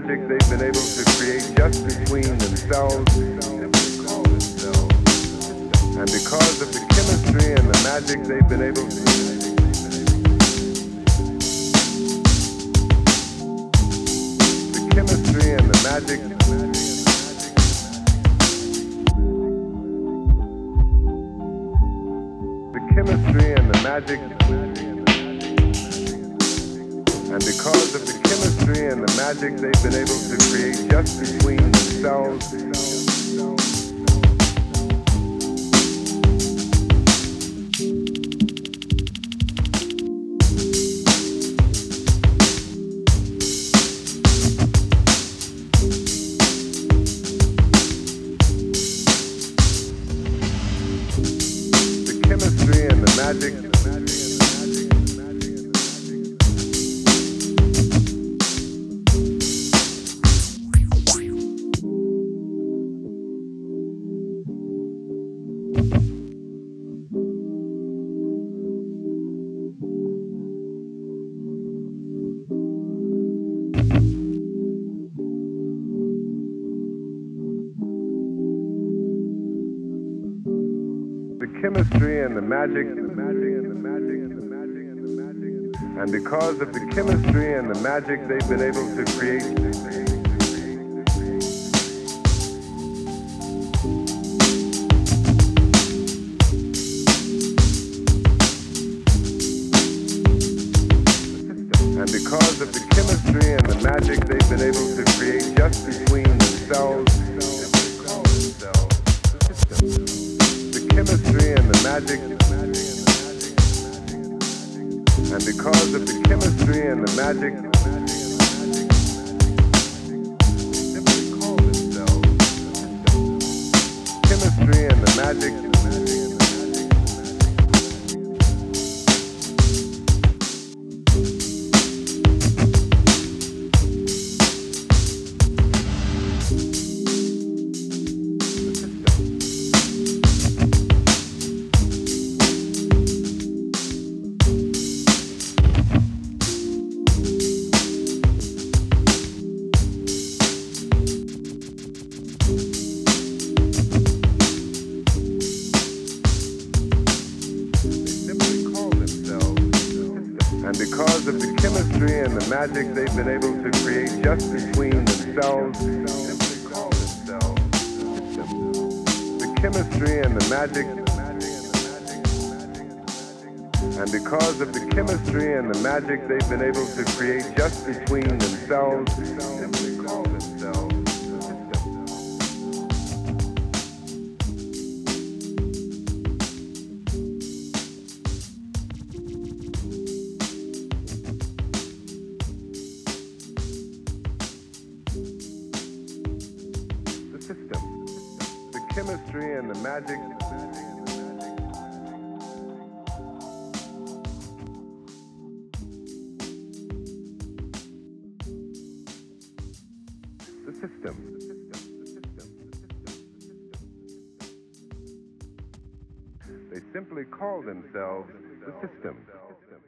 magic they've been able to create just between themselves. And because of the chemistry and the magic they've been able to the chemistry and the magic the chemistry and the magic and because of the chemistry and the magic they've been able to create just between themselves. The chemistry and the magic chemistry and the magic and because of the chemistry and the magic they've been able to create and because of the chemistry and the magic they've been able to create just between themselves. Chemistry and the magic and because of the chemistry and the magic chemistry and the magic and because of the chemistry and the magic they've been able to create just between themselves. The chemistry and the magic and because of the chemistry and the magic they've been able to create just between themselves. The chemistry and the magic the system they simply call themselves the system.